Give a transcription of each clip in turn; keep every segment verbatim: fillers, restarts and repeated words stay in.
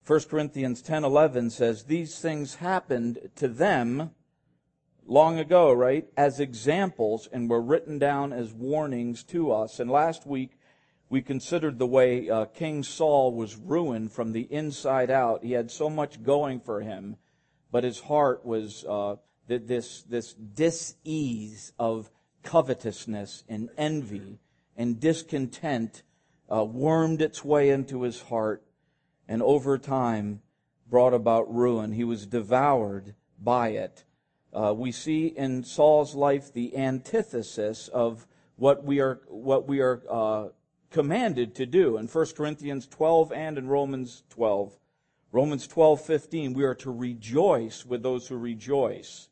First Corinthians ten eleven says, these things happened to them long ago, right, as examples, and were written down as warnings to us. And last week, we considered the way uh, King Saul was ruined from the inside out. He had so much going for him, but his heart was uh, this, this dis-ease of covetousness and envy and discontent uh, wormed its way into his heart, and over time brought about ruin. He was devoured by it. Uh, we see in Saul's life the antithesis of what we are what we are uh, commanded to do in First Corinthians twelve and in Romans twelve. Romans twelve fifteen, we are to rejoice with those who rejoice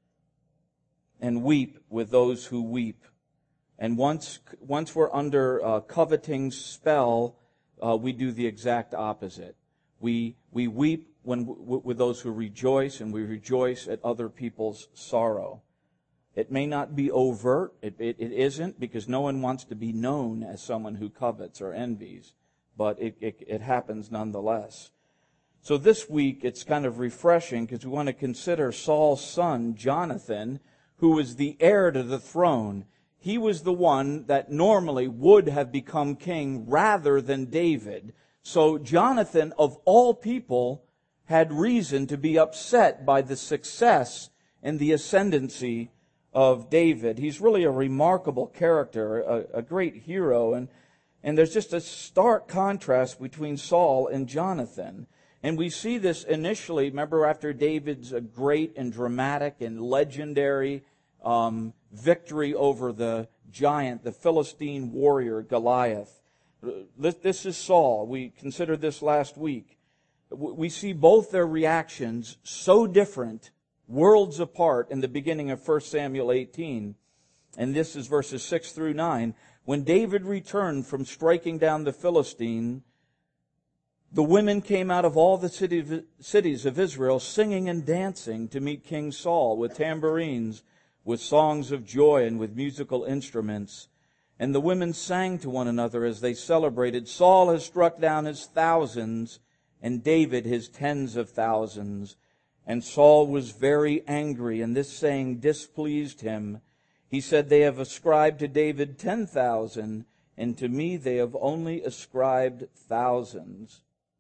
and weep with those who weep. And once once we're under uh, coveting's spell, uh, we do the exact opposite. We we weep when w- with those who rejoice, and we rejoice at other people's sorrow. It may not be overt. It, it, it isn't, because no one wants to be known as someone who covets or envies. But it, it, it happens nonetheless. So this week, it's kind of refreshing because we want to consider Saul's son, Jonathan, who was the heir to the throne. He was the one that normally would have become king rather than David. So Jonathan, of all people, had reason to be upset by the success and the ascendancy of David. He's really a remarkable character, a, a great hero, and, and there's just a stark contrast between Saul and Jonathan. And we see this initially, remember, after David's a great and dramatic and legendary um, victory over the giant, the Philistine warrior Goliath. This, this is Saul. We considered this last week. We see both their reactions so different, worlds apart, in the beginning of First Samuel eighteen. And this is verses six through nine. When David returned from striking down the Philistine, the women came out of all the city, cities of Israel singing and dancing to meet King Saul with tambourines, with songs of joy, and with musical instruments. And the women sang to one another as they celebrated, Saul has struck down his thousands, and David his tens of thousands. And Saul was very angry, and this saying displeased him. He said, they have ascribed to David ten thousand, and to me they have only ascribed thousands.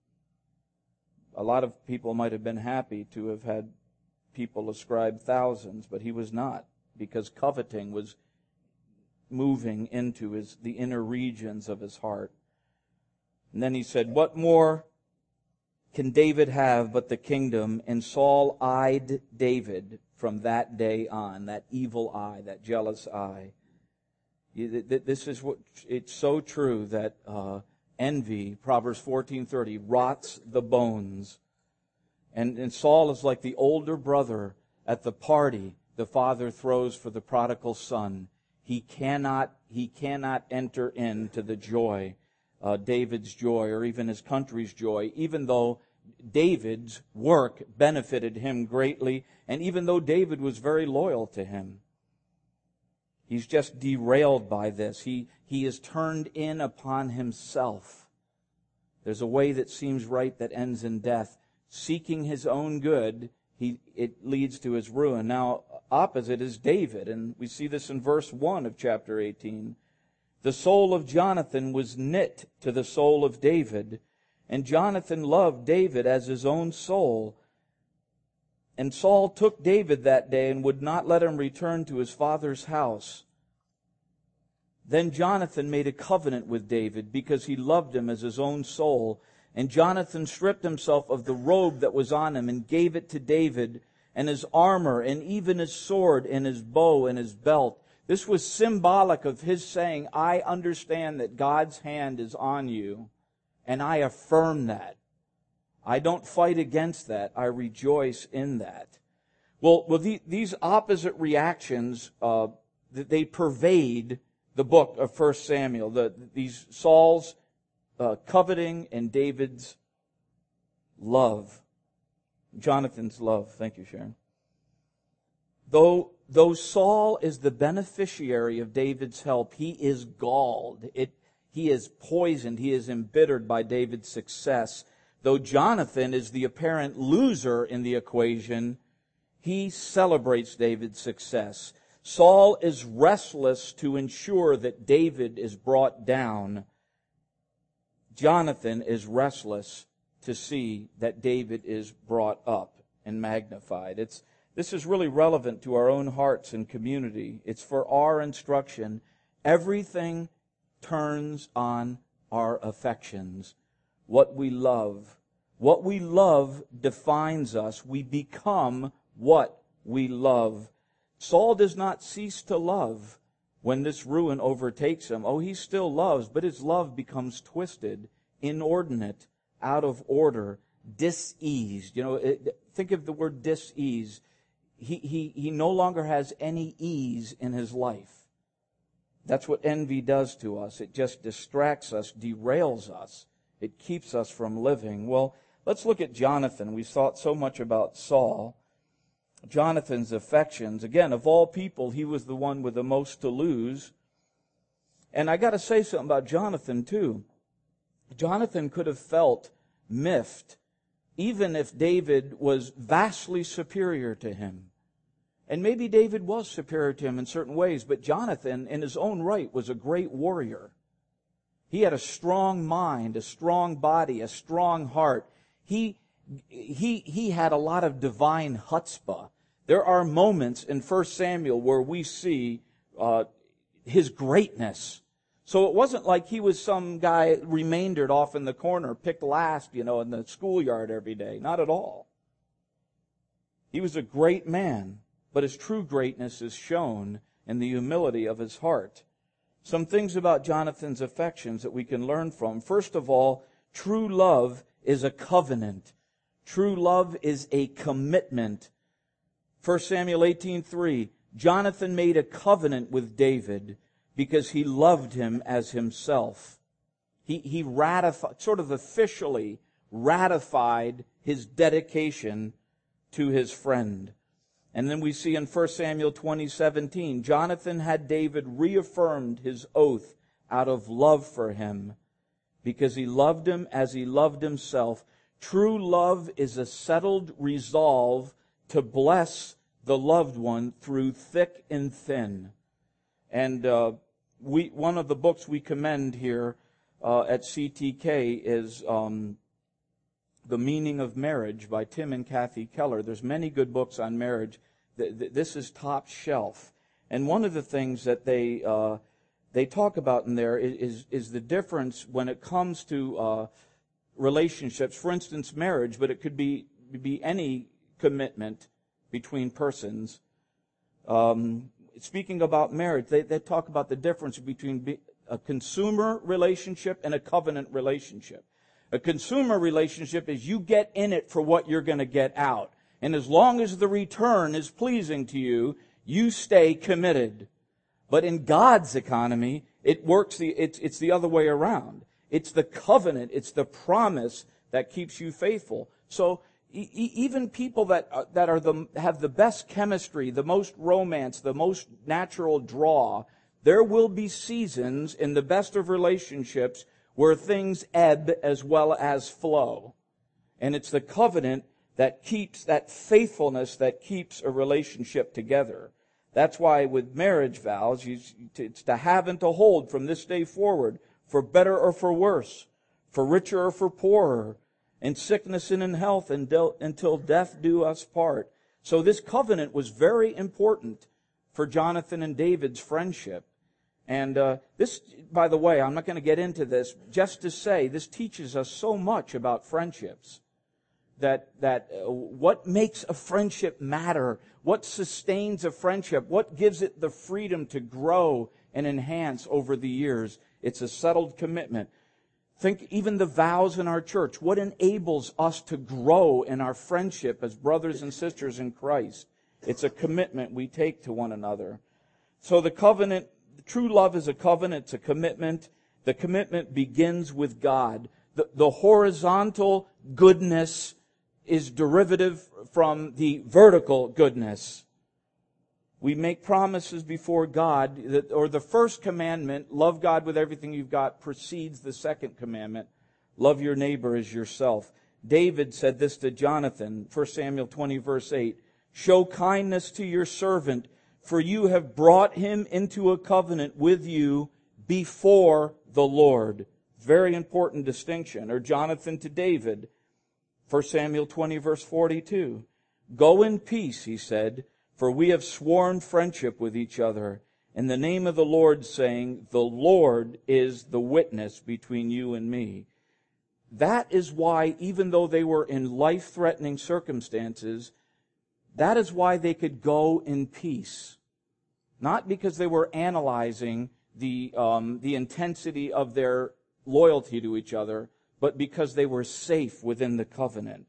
A lot of people might have been happy to have had people ascribe thousands, but he was not, because coveting was moving into his the inner regions of his heart. And then he said, what more can David have but the kingdom? And Saul eyed David from that day on, that evil eye, that jealous eye. This is what, it's so true that uh, envy, Proverbs fourteen thirty, rots the bones. And, and Saul is like the older brother at the party the father throws for the prodigal son. He cannot, he cannot enter into the joy, uh, David's joy, or even his country's joy, even though David's work benefited him greatly, and even though David was very loyal to him. He's just derailed by this. He, he is turned in upon himself. There's a way that seems right that ends in death. Seeking his own good, he, it leads to his ruin. Now, opposite is David, and we see this in verse one of chapter eighteen. The soul of Jonathan was knit to the soul of David, and Jonathan loved David as his own soul. And Saul took David that day and would not let him return to his father's house. Then Jonathan made a covenant with David because he loved him as his own soul. And Jonathan stripped himself of the robe that was on him and gave it to David, and his armor, and even his sword, and his bow, and his belt. This was symbolic of his saying, I understand that God's hand is on you, and I affirm that. I don't fight against that. I rejoice in that. Well, well the, these opposite reactions, uh, they pervade the book of First Samuel. The, these Saul's uh, coveting and David's love. Jonathan's love. Thank you, Sharon. Though, though Saul is the beneficiary of David's help, he is galled. It, he is poisoned. He is embittered by David's success. though Jonathan is the apparent loser in the equation, he celebrates David's success. Saul is restless to ensure that David is brought down. Jonathan is restless to see that David is brought up and magnified. It's, this is really relevant to our own hearts and community. It's for our instruction. Everything turns on our affections, what we love. What we love defines us. We become what we love. Saul does not cease to love when this ruin overtakes him. Oh, he still loves, but his love becomes twisted, inordinate, out of order, diseased. You know, it, think of the word disease. He, he, he no longer has any ease in his life. That's what envy does to us. It just distracts us, derails us. It keeps us from living. Well, let's look at Jonathan. We've thought so much about Saul. Jonathan's affections. Again, of all people, he was the one with the most to lose. And I got to say something about Jonathan, too. Jonathan could have felt miffed, even if David was vastly superior to him. And maybe David was superior to him in certain ways, but Jonathan, in his own right, was a great warrior. He had a strong mind, a strong body, a strong heart. He, he, he had a lot of divine chutzpah. There are moments in First Samuel where we see uh, his greatness. So it wasn't like he was some guy remaindered off in the corner, picked last, you know, in the schoolyard every day. Not at all. He was a great man, but his true greatness is shown in the humility of his heart. Some things about Jonathan's affections that we can learn from. First of all, true love is a covenant. True love is a commitment. First Samuel eighteen three, Jonathan made a covenant with David because he loved him as himself. He, he ratified, sort of officially ratified his dedication to his friend. And then we see in First Samuel twenty seventeen, Jonathan had David reaffirmed his oath out of love for him because he loved him as he loved himself. True love is a settled resolve to bless the loved one through thick and thin. And uh, we one of the books we commend here uh, at C T K is um, The Meaning of Marriage by Tim and Kathy Keller. There's many good books on marriage. This is top shelf. And one of the things that they uh, they talk about in there is, is the difference when it comes to uh, relationships. For instance, marriage, but it could be, be any commitment between persons. Um, speaking about marriage, they, they talk about the difference between a consumer relationship and a covenant relationship. A consumer relationship is you get in it for what you're going to get out. And as long as the return is pleasing to you, you stay committed. But in God's economy, it works the, it's, it's the other way around. It's the covenant, it's the promise that keeps you faithful. So e- even people that are, that are the, have the best chemistry, the most romance, the most natural draw, there will be seasons in the best of relationships where things ebb as well as flow. And it's the covenant that keeps, that faithfulness that keeps a relationship together. That's why with marriage vows, it's to have and to hold from this day forward, for better or for worse, for richer or for poorer, in sickness and in health, until death do us part. So this covenant was very important for Jonathan and David's friendship. And uh, this, by the way, I'm not going to get into this, just to say, this teaches us so much about friendships. That, that uh, what makes a friendship matter, what sustains a friendship, what gives it the freedom to grow and enhance over the years. It's a settled commitment. Think even the vows in our church. What enables us to grow in our friendship as brothers and sisters in Christ? It's a commitment we take to one another. So the covenant, true love is a covenant, it's a commitment. The commitment begins with God. The, the horizontal goodness is derivative from the vertical goodness. We make promises before God, that, or the first commandment, love God with everything you've got, precedes the second commandment, love your neighbor as yourself. David said this to Jonathan, First Samuel twenty, verse eight, "Show kindness to your servant, for you have brought him into a covenant with you before the Lord." Very important distinction. Or Jonathan to David, First Samuel twenty, verse forty-two, "Go in peace," he said, "for we have sworn friendship with each other, in the name of the Lord, saying, the Lord is the witness between you and me." That is why, even though they were in life-threatening circumstances, that is why they could go in peace. Not because they were analyzing the, um, the intensity of their loyalty to each other, but because they were safe within the covenant.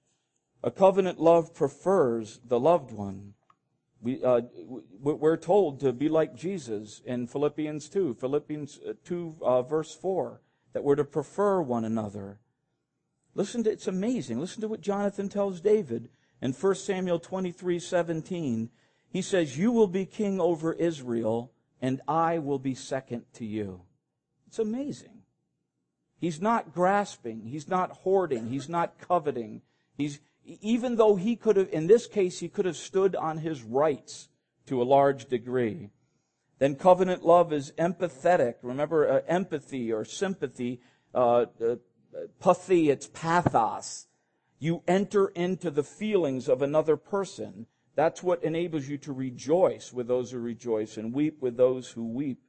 A covenant love prefers the loved one. We, uh, we're told to be like Jesus in Philippians two, Philippians two, uh, verse four, that we're to prefer one another. Listen to, it's amazing. Listen to what Jonathan tells David in First Samuel twenty-three, seventeen. He says, "You will be king over Israel, and I will be second to you." It's amazing. He's not grasping. He's not hoarding. He's not coveting. He's, even though he could have, in this case, he could have stood on his rights to a large degree. Then covenant love is empathetic. Remember, uh, empathy or sympathy, uh, uh, pathy, it's pathos. You enter into the feelings of another person. That's what enables you to rejoice with those who rejoice and weep with those who weep.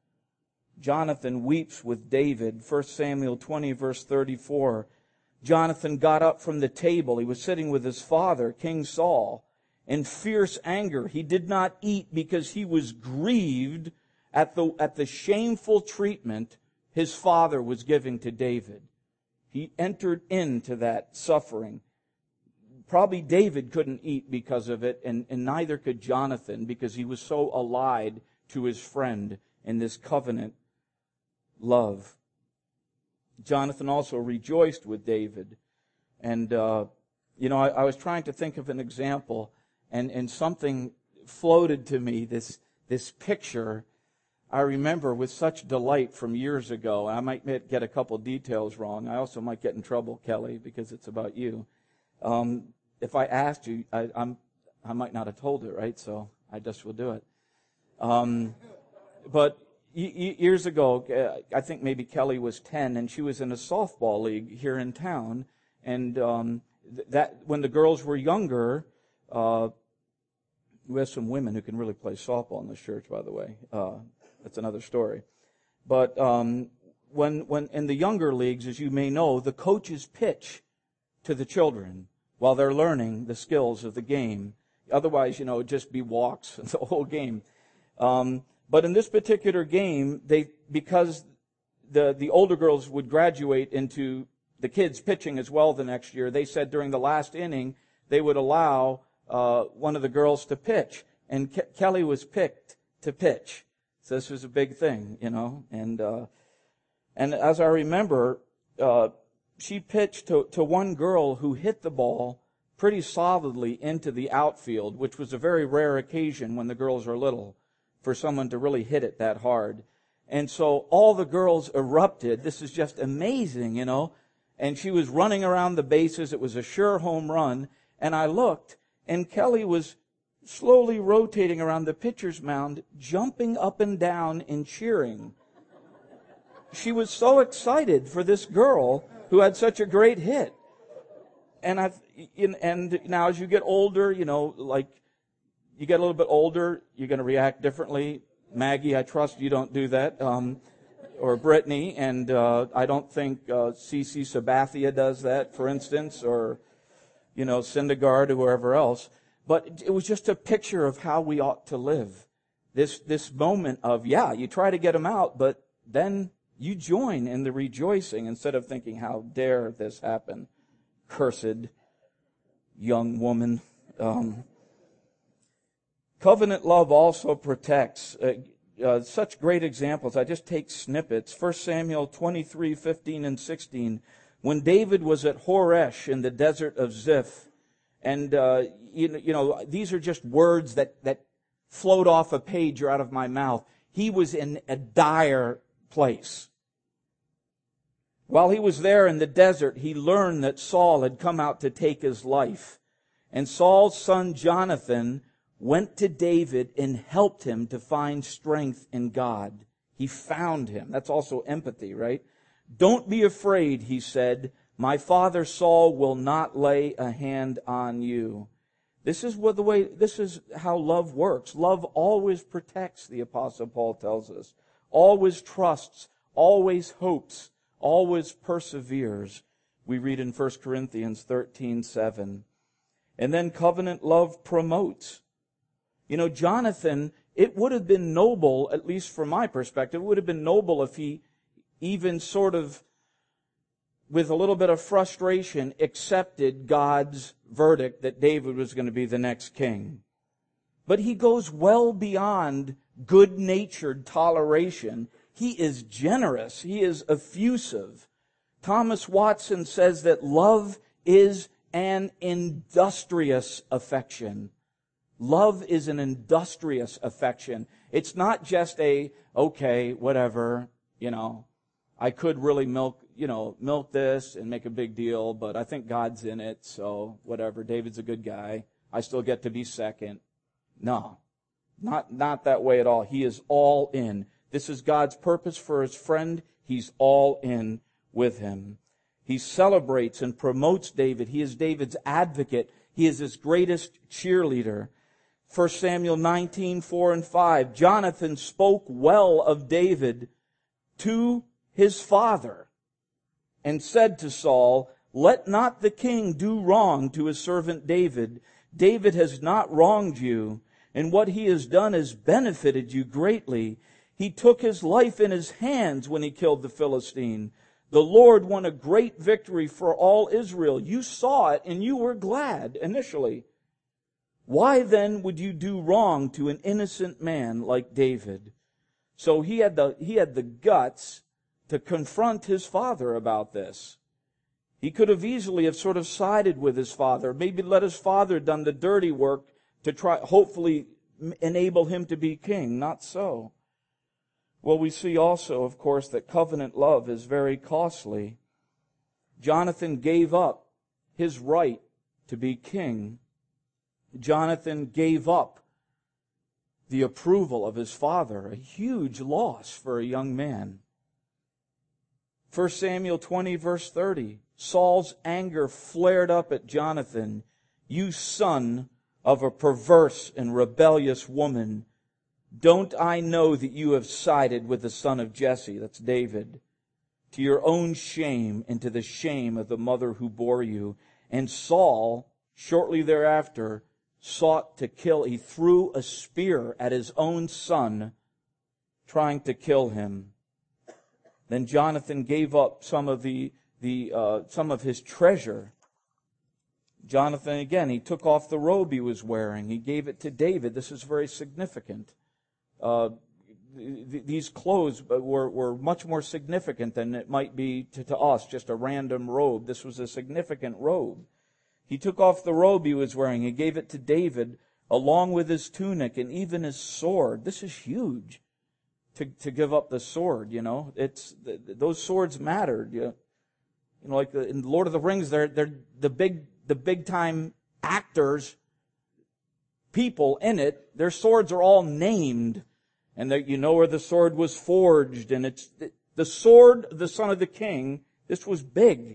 Jonathan weeps with David. First Samuel twenty, verse thirty-four. Jonathan got up from the table. He was sitting with his father, King Saul. In fierce anger, he did not eat because he was grieved at the, at the shameful treatment his father was giving to David. He entered into that suffering. Probably David couldn't eat because of it, and, and neither could Jonathan, because he was so allied to his friend in this covenant love. Jonathan also rejoiced with David. And, uh, you know, I, I was trying to think of an example, and, and something floated to me, this, this picture I remember with such delight from years ago. I might get a couple details wrong. I also might get in trouble, Kelly, because it's about you. Um, if I asked you, I, I'm, I might not have told it, right? So I just will do it. Um, but years ago, I think maybe Kelly was ten, and she was in a softball league here in town. And um, that when the girls were younger, uh, we have some women who can really play softball in this church, by the way. Uh, that's another story. But um, when when in the younger leagues, as you may know, the coaches pitch to the children while they're learning the skills of the game. Otherwise, you know, it'd just be walks the whole game. Um, But in this particular game, they because the the older girls would graduate into the kids pitching as well the next year, they said during the last inning they would allow uh, one of the girls to pitch, and Ke- Kelly was picked to pitch. So this was a big thing, you know. And uh, and as I remember, uh, she pitched to to one girl who hit the ball pretty solidly into the outfield, which was a very rare occasion when the girls are little, for someone to really hit it that hard. And so all the girls erupted. This is just amazing, you know. And she was running around the bases. It was a sure home run. And I looked, and Kelly was slowly rotating around the pitcher's mound, jumping up and down and cheering. She was so excited for this girl who had such a great hit. And I, and now as you get older, you know, like, you get a little bit older, you're going to react differently. Maggie, I trust you don't do that. Um, or Brittany, and uh, I don't think uh, Cece Sabathia does that, for instance, or, you know, Syndergaard or whoever else. But it was just a picture of how we ought to live. This this moment of, yeah, you try to get them out, but then you join in the rejoicing instead of thinking, how dare this happen? Cursed young woman. Um, covenant love also protects. Uh, uh, such great examples. I just take snippets. First Samuel twenty-three, fifteen and sixteen. When David was at Horesh in the desert of Ziph, and uh, you know, you know, these are just words that, that float off a page or out of my mouth. He was in a dire place. While he was there in the desert, he learned that Saul had come out to take his life. And Saul's son Jonathan went to David and helped him to find strength in God. He found him. That's also empathy, right? Don't be afraid, he said. My father Saul will not lay a hand on you. This is what the way, this is how love works. Love always protects, the Apostle Paul tells us. Always trusts, always hopes, always perseveres. We read in First Corinthians thirteen seven. And then covenant love promotes. You know, Jonathan, it would have been noble, at least from my perspective, it would have been noble if he even sort of, with a little bit of frustration, accepted God's verdict that David was going to be the next king. But he goes well beyond good-natured toleration. He is generous. He is effusive. Thomas Watson says that love is an industrious affection. Love is an industrious affection. It's not just a, okay, whatever, you know, I could really milk, you know, milk this and make a big deal, but I think God's in it, so whatever, David's a good guy. I still get to be second. No, not, not that way at all. He is all in. This is God's purpose for his friend. He's all in with him. He celebrates and promotes David. He is David's advocate. He is his greatest cheerleader. First Samuel nineteen, four and five. Jonathan spoke well of David to his father and said to Saul, let not the king do wrong to his servant David. David has not wronged you, and what he has done has benefited you greatly. He took his life in his hands when he killed the Philistine. The Lord won a great victory for all Israel. You saw it and you were glad initially. Why then would you do wrong to an innocent man like David? So he had the, he had the guts to confront his father about this. He could have easily have sort of sided with his father, maybe let his father done the dirty work to try, hopefully enable him to be king. Not so. Well, we see also, of course, that covenant love is very costly. Jonathan gave up his right to be king. Jonathan gave up the approval of his father, a huge loss for a young man. First Samuel twenty, verse thirty. Saul's anger flared up at Jonathan. You son of a perverse and rebellious woman, don't I know that you have sided with the son of Jesse, that's David, to your own shame and to the shame of the mother who bore you? And Saul, shortly thereafter, sought to kill. He threw a spear at his own son, trying to kill him. Then Jonathan gave up some of the, the uh, some of his treasure. Jonathan, again, he took off the robe he was wearing. He gave it to David. This is very significant. Uh, th- these clothes were, were much more significant than it might be to, to us, just a random robe. This was a significant robe. He took off the robe he was wearing. He gave it to David along with his tunic and even his sword. This is huge, to, to give up the sword, you know. It's, those swords mattered. You know, you know like in Lord of the Rings, they're, they're the big, the big time actors, people in it, their swords are all named. And that you know where the sword was forged. And it's the sword, the son of the king, this was big.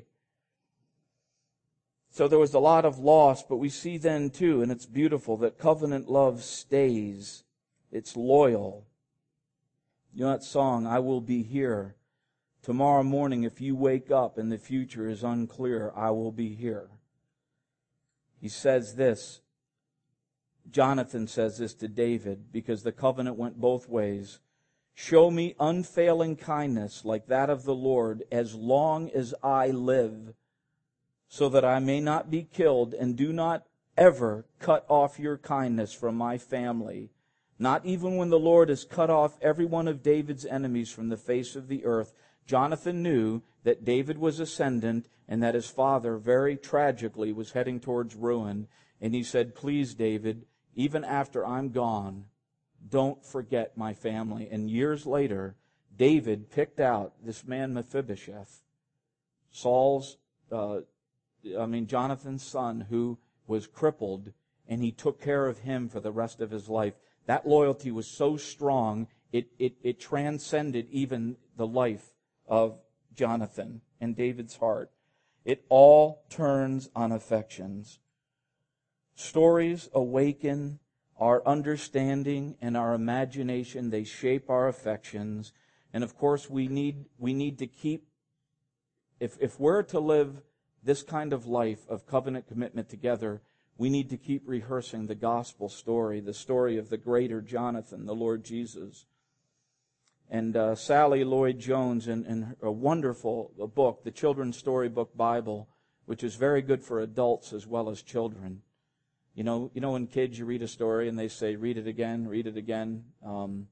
So there was a lot of loss, but we see then too, and it's beautiful, that covenant love stays. It's loyal. You know that song, I Will Be Here. Tomorrow morning, if you wake up and the future is unclear, I will be here. He says this. Jonathan says this to David, because the covenant went both ways. Show me unfailing kindness like that of the Lord as long as I live, so that I may not be killed, and do not ever cut off your kindness from my family, not even when the Lord has cut off every one of David's enemies from the face of the earth. Jonathan knew that David was ascendant and that his father very tragically was heading towards ruin. And he said, please, David, even after I'm gone, don't forget my family. And years later, David picked out this man Mephibosheth Saul's, uh, I mean, Jonathan's son, who was crippled, and he took care of him for the rest of his life. That loyalty was so strong, it, it, it transcended even the life of Jonathan and David's heart. It all turns on affections. Stories awaken our understanding and our imagination. They shape our affections. And of course, we need, we need to keep, if, if we're to live this kind of life of covenant commitment together, we need to keep rehearsing the gospel story, the story of the greater Jonathan, the Lord Jesus. And uh, Sally Lloyd-Jones, in, in a wonderful book, the Children's Storybook Bible, which is very good for adults as well as children. You know, you know when kids, you read a story and they say, read it again, read it again. Um,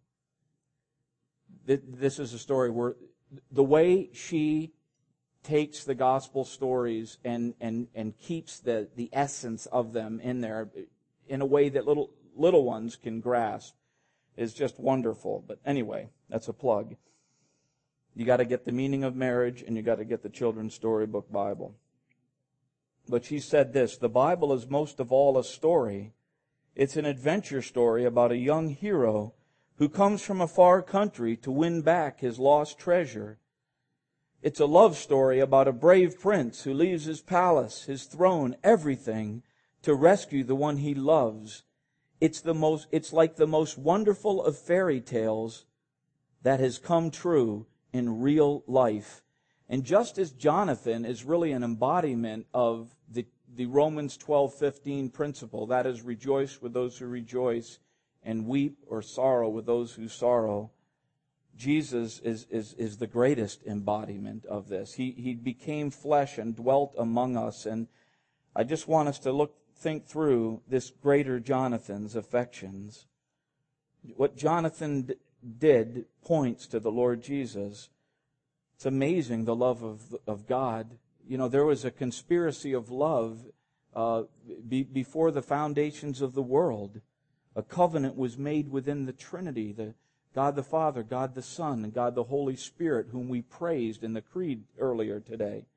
th- this is a story where the way she takes the gospel stories and, and, and keeps the, the essence of them in there in a way that little little ones can grasp is just wonderful. But anyway, that's a plug. You got to get the meaning of marriage, and you got to get the Children's Storybook Bible. But she said this, the Bible is most of all a story. It's an adventure story about a young hero who comes from a far country to win back his lost treasure. It's a love story about a brave prince who leaves his palace, his throne, everything to rescue the one he loves. It's the most, it's like the most wonderful of fairy tales that has come true in real life. And just as Jonathan is really an embodiment of the, the Romans twelve fifteen principle, that is, rejoice with those who rejoice and weep or sorrow with those who sorrow, Jesus is, is, is the greatest embodiment of this. He, he became flesh and dwelt among us. And I just want us to look, think through this greater Jonathan's affections. What Jonathan d- did points to the Lord Jesus. It's amazing, the love of, of God. You know, there was a conspiracy of love uh, be, before the foundations of the world. A covenant was made within the Trinity, the God the Father, God the Son, and God the Holy Spirit, whom we praised in the creed earlier today.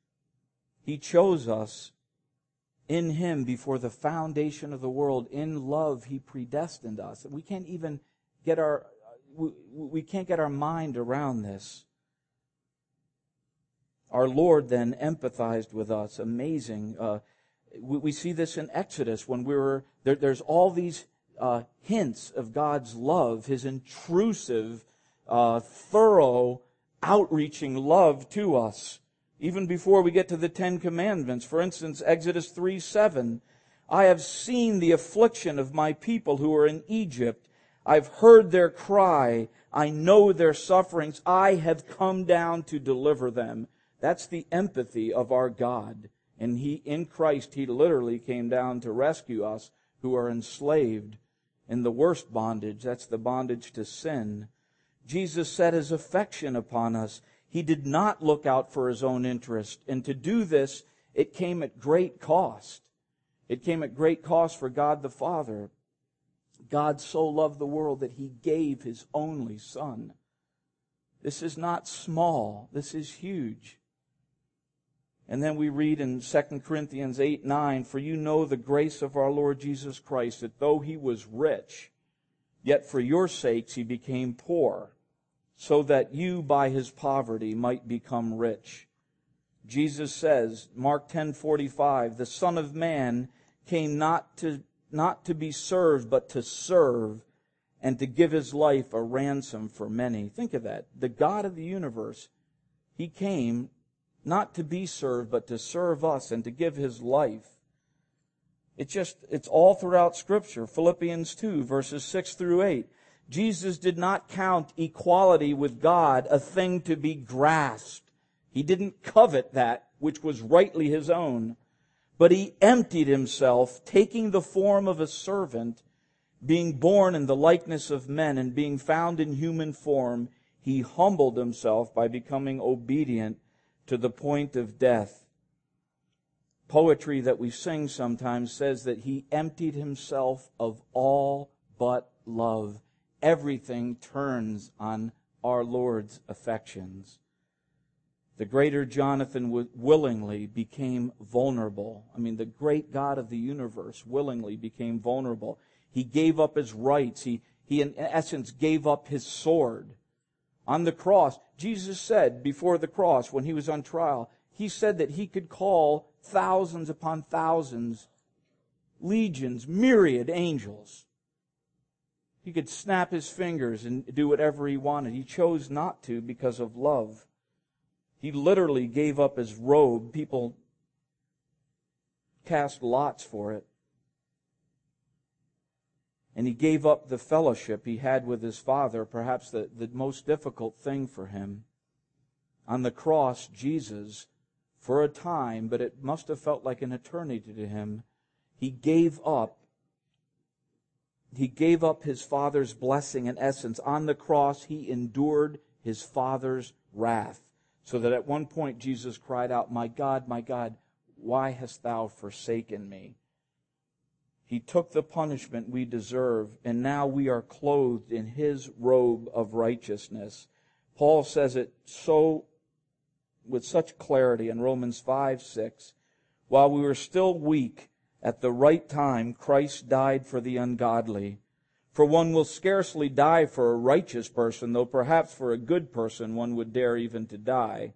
He chose us in Him before the foundation of the world. In love, He predestined us. We can't even get our we, we can't get our mind around this. Our Lord then empathized with us. Amazing. Uh, we, we see this in Exodus when we were there. There's all these uh, hints of God's love, His intrusive, uh, thorough, outreaching love to us. Even before we get to the Ten Commandments. For instance, Exodus three seven. I have seen the affliction of my people who are in Egypt. I've heard their cry. I know their sufferings. I have come down to deliver them. That's the empathy of our God. And He, in Christ, He literally came down to rescue us who are enslaved in the worst bondage. That's the bondage to sin. Jesus set His affection upon us. He did not look out for His own interest. And to do this, it came at great cost. It came at great cost for God the Father. God so loved the world that He gave His only Son. This is not small. This is huge. And then we read in Second Corinthians eight nine, for you know the grace of our Lord Jesus Christ, that though He was rich, yet for your sakes He became poor, so that you by His poverty might become rich. Jesus says, Mark ten forty-five, the Son of Man came not to, not to be served, but to serve, and to give His life a ransom for many. Think of that. The God of the universe, He came not to be served, but to serve us and to give His life. It's just, it's all throughout Scripture. Philippians two, verses six through eight. Jesus did not count equality with God a thing to be grasped. He didn't covet that which was rightly His own. But He emptied Himself, taking the form of a servant, being born in the likeness of men, and being found in human form, He humbled Himself by becoming obedient to the point of death. Poetry that we sing sometimes says that He emptied Himself of all but love. Everything turns on our Lord's affections. the greater Jonathan w- willingly became vulnerable. I mean, the great God of the universe willingly became vulnerable. He gave up his rights. He, he in essence gave up his sword. On the cross, Jesus said before the cross, when he was on trial, he said that he could call thousands upon thousands, legions, myriad angels. He could snap his fingers and do whatever he wanted. He chose not to because of love. He literally gave up his robe. People cast lots for it. And he gave up the fellowship he had with his Father, perhaps the, the most difficult thing for him. On the cross, Jesus, for a time, but it must have felt like an eternity to him, he gave up. He gave up his Father's blessing in essence. On the cross, he endured his Father's wrath. So that at one point Jesus cried out, "My God, my God, why hast thou forsaken me?" He took the punishment we deserve, and now we are clothed in his robe of righteousness. Paul says it so with such clarity in Romans five six. While we were still weak, at the right time, Christ died for the ungodly. For one will scarcely die for a righteous person, though perhaps for a good person one would dare even to die.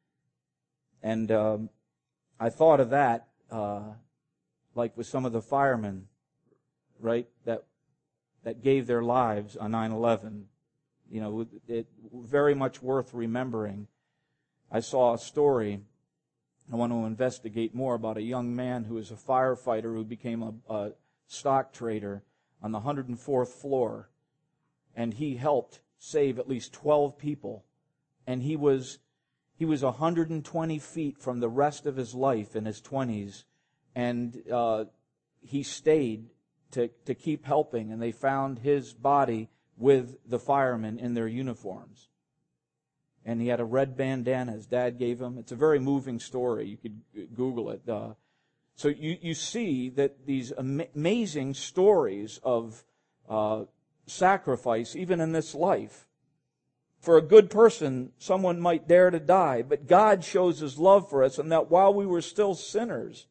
And um, I thought of that, uh, like with some of the firemen, right, that that gave their lives on nine eleven. You know, it very much worth remembering. I saw a story. I want to investigate more about a young man who was a firefighter who became a, a stock trader on the one hundred fourth floor, and he helped save at least twelve people. And he was he was one hundred twenty feet from the rest of his life in his twenties, and uh, he stayed to to keep helping. And they found his body with the firemen in their uniforms. And he had a red bandana his dad gave him. It's a very moving story. You could Google it. Uh, So you, you see that these am- amazing stories of uh, sacrifice, even in this life. For a good person, someone might dare to die, but God shows his love for us, and that while we were still sinners,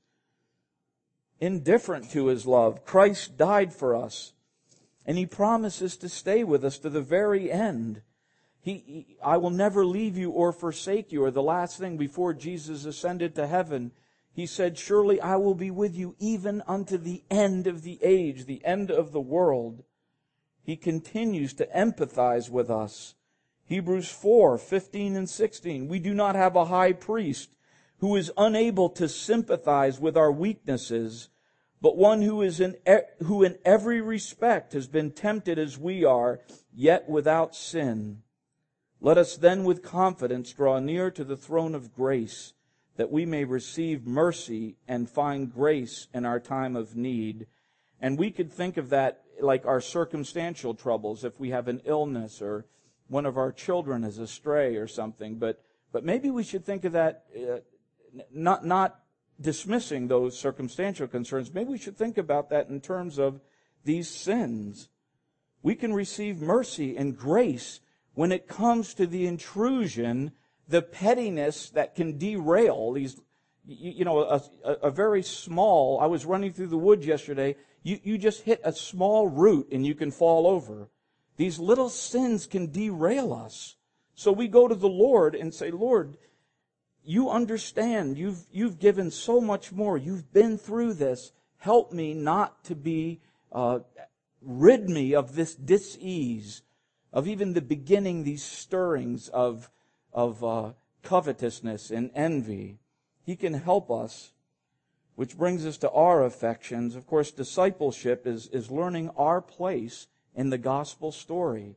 indifferent to his love, Christ died for us. And he promises to stay with us to the very end. He, he, I will never leave you or forsake you, or the last thing before Jesus ascended to heaven, he said, "Surely I will be with you even unto the end of the age," the end of the world. He continues to empathize with us. Hebrews four fifteen and sixteen. We do not have a high priest who is unable to sympathize with our weaknesses, but one who is in who in every respect has been tempted as we are, yet without sin. Let us then with confidence draw near to the throne of grace, that we may receive mercy and find grace in our time of need. And we could think of that like our circumstantial troubles, if we have an illness or one of our children is astray or something. But but maybe we should think of that, uh, not not dismissing those circumstantial concerns. Maybe we should think about that in terms of these sins. We can receive mercy and grace when it comes to the intrusion, the pettiness that can derail these, you, you know, a, a very small, I was running through the woods yesterday, you, you just hit a small root and you can fall over. These little sins can derail us. So we go to the Lord and say, "Lord, you understand, you've, you've given so much more, you've been through this, help me not to be, uh, rid me of this dis-ease, of even the beginning, these stirrings of of uh, covetousness and envy." He can help us, which brings us to our affections. Of course, discipleship is, is learning our place in the gospel story.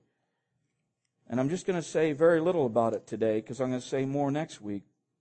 And I'm just going to say very little about it today, because I'm going to say more next week.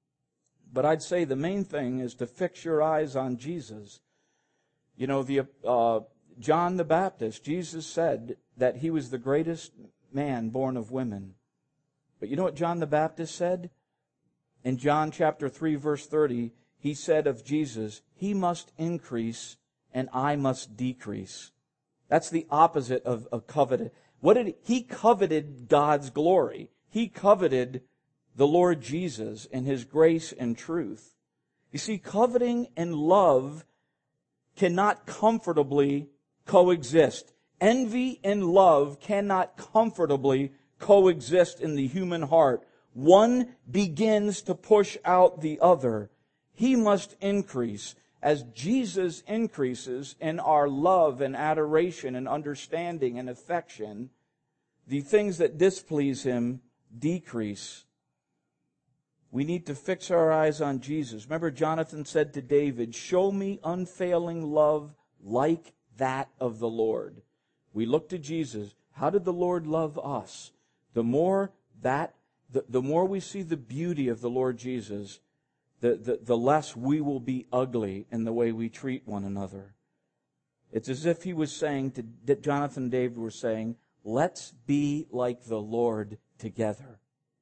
But I'd say the main thing is to fix your eyes on Jesus. You know, the uh, John the Baptist, Jesus said that he was the greatest man born of women. But you know what John the Baptist said? In John chapter three, verse thirty, he said of Jesus, "He must increase and I must decrease." That's the opposite of, of coveted. What did he, he coveted God's glory. He coveted the Lord Jesus and His grace and truth. You see, coveting and love cannot comfortably coexist. Envy and love cannot comfortably coexist in the human heart. One begins to push out the other. He must increase. As Jesus increases in our love and adoration and understanding and affection, the things that displease Him decrease. We need to fix our eyes on Jesus. Remember, Jonathan said to David, "Show me unfailing love like that of the Lord." We look to Jesus. How did the Lord love us? The more that, the, the more we see the beauty of the Lord Jesus, the, the, the less we will be ugly in the way we treat one another. It's as if He was saying, to that Jonathan and David were saying, let's be like the Lord together.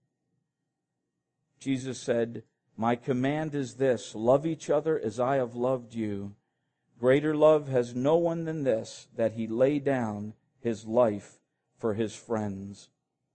Jesus said, "My command is this, love each other as I have loved you. Greater love has no one than this, that He lay down His life for His friends."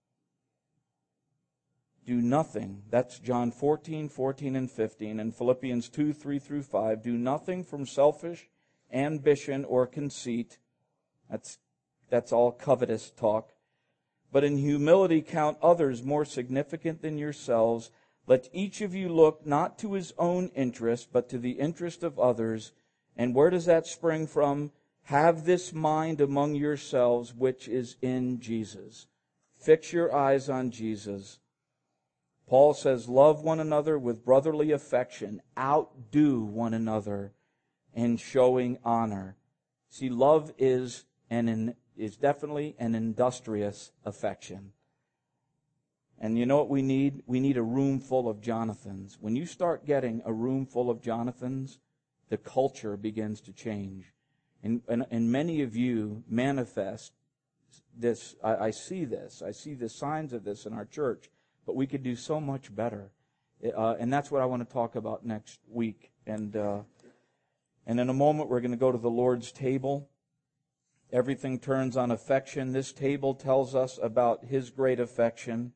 Do nothing, that's John fourteen, fourteen and fifteen, and Philippians two, three through five. Do nothing from selfish ambition or conceit. That's, that's all covetous talk. But in humility count others more significant than yourselves. Let each of you look not to his own interest, but to the interest of others. And where does that spring from? Have this mind among yourselves, which is in Jesus. Fix your eyes on Jesus. Paul says, love one another with brotherly affection. Outdo one another in showing honor. See, love is an is definitely an industrious affection. And you know what we need? We need a room full of Jonathans. When you start getting a room full of Jonathans, the culture begins to change. And, and, and many of you manifest this. I, I see this. I see the signs of this in our church. But we could do so much better. Uh, and that's what I want to talk about next week. And, uh, and in a moment, we're going to go to the Lord's table. Everything turns on affection. This table tells us about His great affection.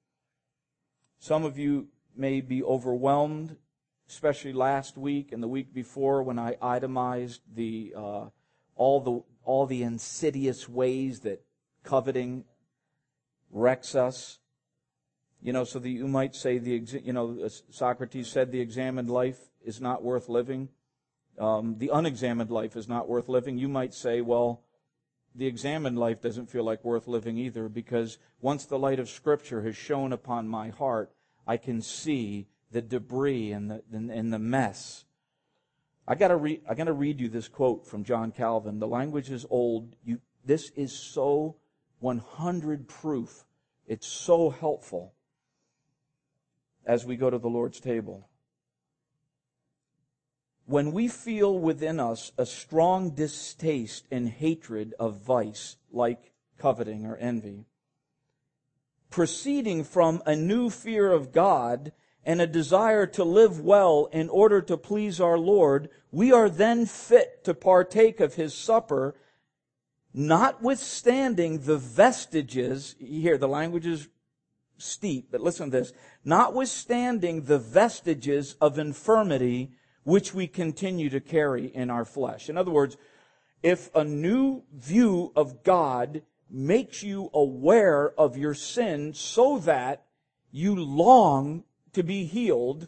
Some of you may be overwhelmed, especially last week and the week before when I itemized the uh, all the all the insidious ways that coveting wrecks us. You know, so that you might say the you know Socrates said the examined life is not worth living. Um, the unexamined life is not worth living. You might say, well, the examined life doesn't feel like worth living either, because once the light of Scripture has shone upon my heart, I can see the debris and the and the mess. I gotta read. I gotta read you this quote from John Calvin. The language is old. You, this is so one hundred proof. It's so helpful as we go to the Lord's table. When we feel within us a strong distaste and hatred of vice, like coveting or envy, proceeding from a new fear of God and a desire to live well in order to please our Lord, we are then fit to partake of His supper, notwithstanding the vestiges, here the language is steep, but listen to this, notwithstanding the vestiges of infirmity which we continue to carry in our flesh. In other words, if a new view of God makes you aware of your sin so that you long to be healed,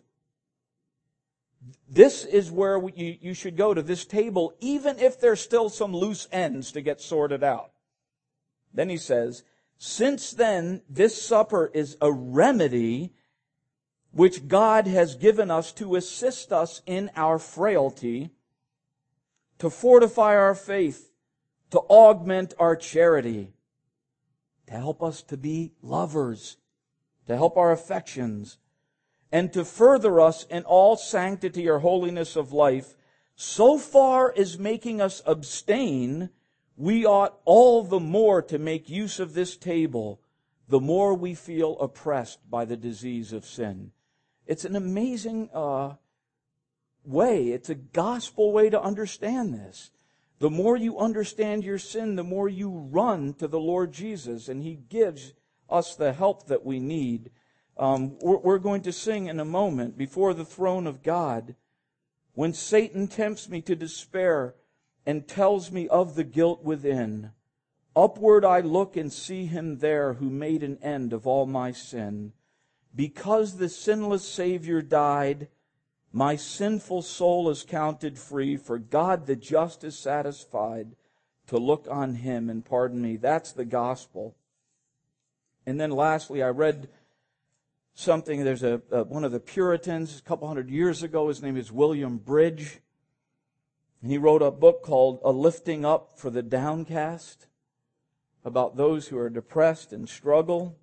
this is where we, you, you should go to this table, even if there's still some loose ends to get sorted out. Then he says, since then this supper is a remedy which God has given us to assist us in our frailty, to fortify our faith, to augment our charity, to help us to be lovers, to help our affections, and to further us in all sanctity or holiness of life, so far as making us abstain, we ought all the more to make use of this table, the more we feel oppressed by the disease of sin. It's an amazing uh, way. It's a gospel way to understand this. The more you understand your sin, the more you run to the Lord Jesus, and He gives us the help that we need. Um, we're, we're going to sing in a moment, before the throne of God, when Satan tempts me to despair and tells me of the guilt within. Upward I look and see him there who made an end of all my sin. Because the sinless Savior died, my sinful soul is counted free, for God the just is satisfied to look on him and pardon me. That's the gospel. And then lastly, I read something. There's a, a one of the Puritans a couple hundred years ago. His name is William Bridge. And he wrote a book called A Lifting Up for the Downcast, about those who are depressed and struggle.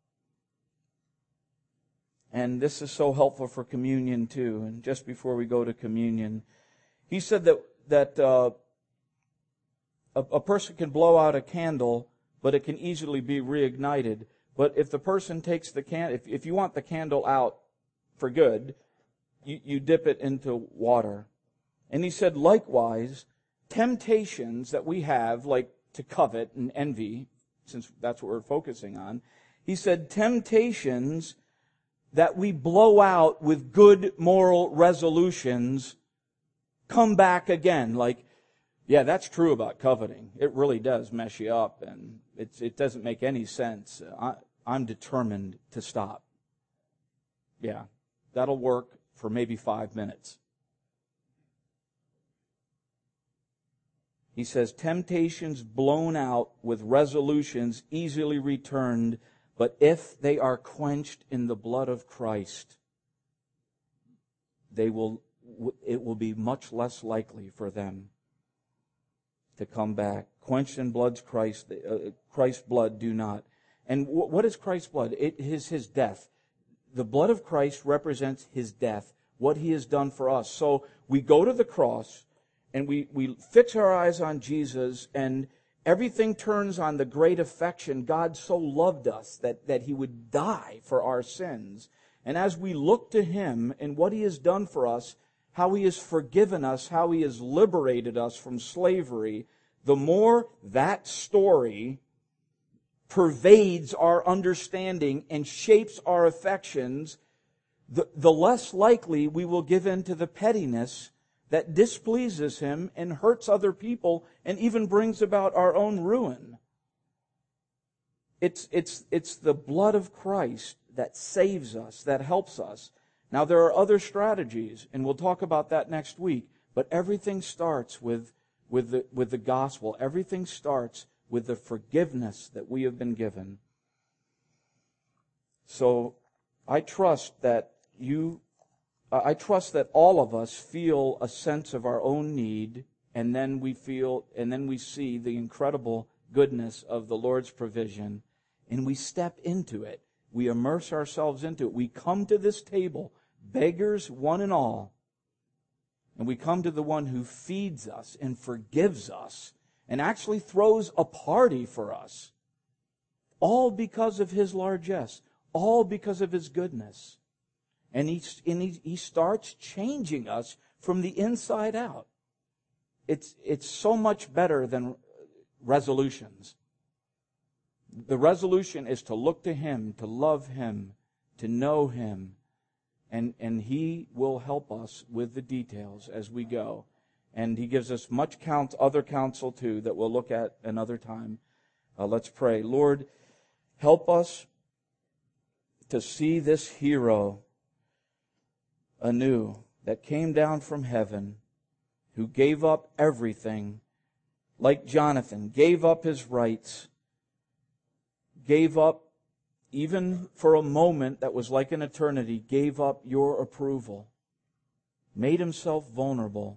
And this is so helpful for communion too. And just before we go to communion, he said that that uh, a, a person can blow out a candle, but it can easily be reignited. But if the person takes the can, if, if you want the candle out for good, you, you dip it into water. And he said, likewise, temptations that we have, like to covet and envy, since that's what we're focusing on, he said, temptations that we blow out with good moral resolutions come back again. Like, yeah, that's true about coveting. It really does mess you up, and it's, it doesn't make any sense. I, I'm determined to stop. Yeah, that'll work for maybe five minutes. He says, temptations blown out with resolutions easily returned, but if they are quenched in the blood of Christ, they will, it will be much less likely for them to come back. Quenched in blood's Christ, uh, Christ's blood do not. And w- what is Christ's blood? It is his death. The blood of Christ represents his death, what he has done for us. So we go to the cross, and we, we fix our eyes on Jesus, and everything turns on the great affection. God so loved us that, that he would die for our sins. And as we look to him and what he has done for us, how he has forgiven us, how he has liberated us from slavery, the more that story pervades our understanding and shapes our affections, the, the less likely we will give in to the pettiness that displeases him and hurts other people and even brings about our own ruin. It's, it's, it's the blood of Christ that saves us, that helps us. Now, there are other strategies, and we'll talk about that next week, but everything starts with, with, the, with the gospel. Everything starts with the forgiveness that we have been given. So, I trust that you I trust that all of us feel a sense of our own need, and then we feel, and then we see the incredible goodness of the Lord's provision, and we step into it. We immerse ourselves into it. We come to this table, beggars one and all, and we come to the one who feeds us and forgives us and actually throws a party for us, all because of his largesse, all because of his goodness. And he, and he, he starts changing us from the inside out. It's, it's so much better than resolutions. The resolution is to look to him, to love him, to know him. And, and he will help us with the details as we go. And he gives us much count, other counsel too that we'll look at another time. Uh, let's pray. Lord, help us to see this hero anew, that came down from heaven, who gave up everything, like Jonathan, gave up his rights, gave up, even for a moment that was like an eternity, gave up your approval, made himself vulnerable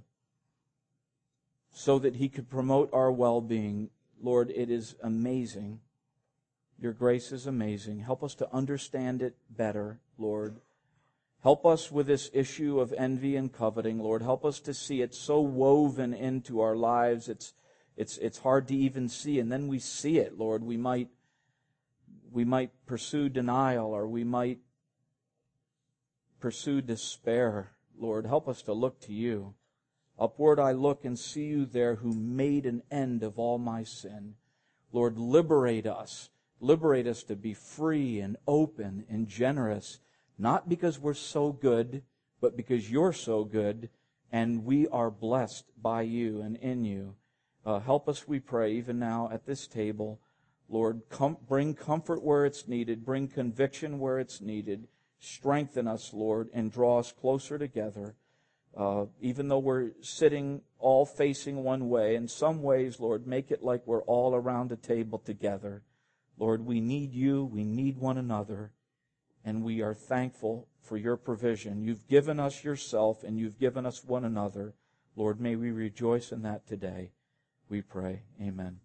so that he could promote our well-being. Lord, it is amazing. Your grace is amazing. Help us to understand it better, Lord. Help us with this issue of envy and coveting, Lord. Help us to see it so woven into our lives. It's, it's, it's hard to even see. And then we see it, Lord. We might, we might pursue denial, or we might pursue despair. Lord, help us to look to you. Upward I look and see you there who made an end of all my sin. Lord, liberate us. Liberate us to be free and open and generous, not because we're so good, but because you're so good, and we are blessed by you and in you. Uh, help us, we pray, even now at this table. Lord, com- bring comfort where it's needed. Bring conviction where it's needed. Strengthen us, Lord, and draw us closer together. Uh, even though we're sitting all facing one way, in some ways, Lord, make it like we're all around a table together. Lord, we need you. We need one another. And we are thankful for your provision. You've given us yourself, and you've given us one another. Lord, may we rejoice in that today. We pray. Amen.